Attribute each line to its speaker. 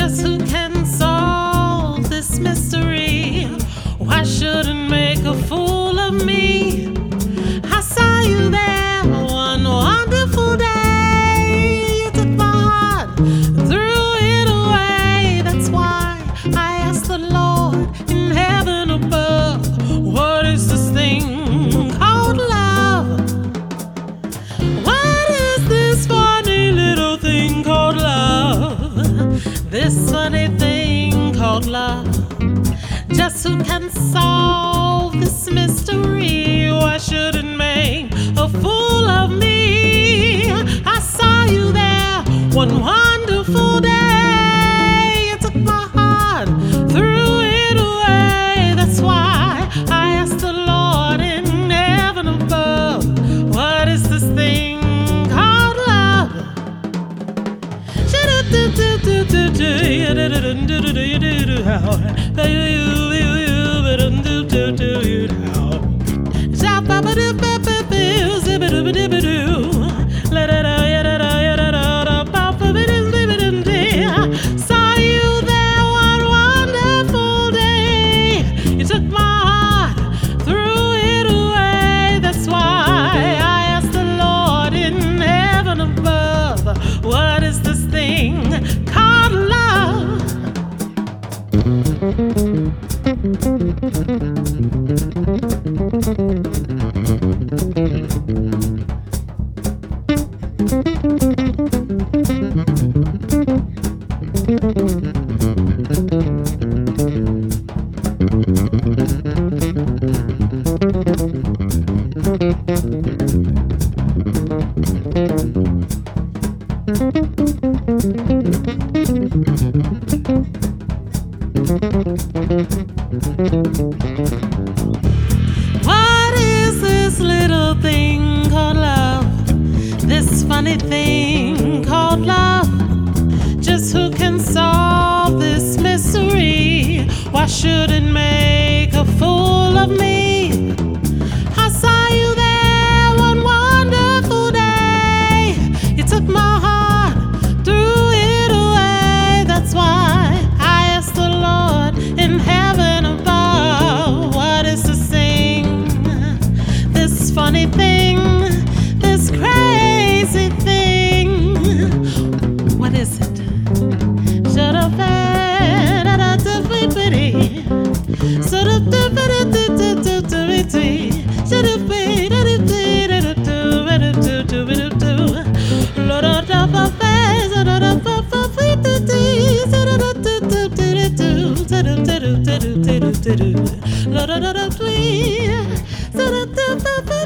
Speaker 1: Just who can solve this mystery? Why shouldn't make a fool of me? I saw you there one wonderful day. You took my heart, threw it away. That's why I asked the Lord in heaven above, what is this thing called love? What is this funny little thing called love? This funny thing called love. Just who can solve this mystery? Why shouldn't make a fool of me? I saw you there one wonderful day. You took my heart, threw it away. That's why I asked the Lord in heaven above, what is this thing called love? Saw you there one wonderful day. You took my heart, threw it away. That's why I asked the Lord in heaven above, what is this thing called love? What is this little thing called love? This funny thing called love? Just who can solve this mystery? Why should it make a fool of me? I saw you there one wonderful day. You took my heart, threw it away. That's why I asked the Lord in heaven above, what is this thing? This funny thing, this crazy thing. What is it? Shut up, La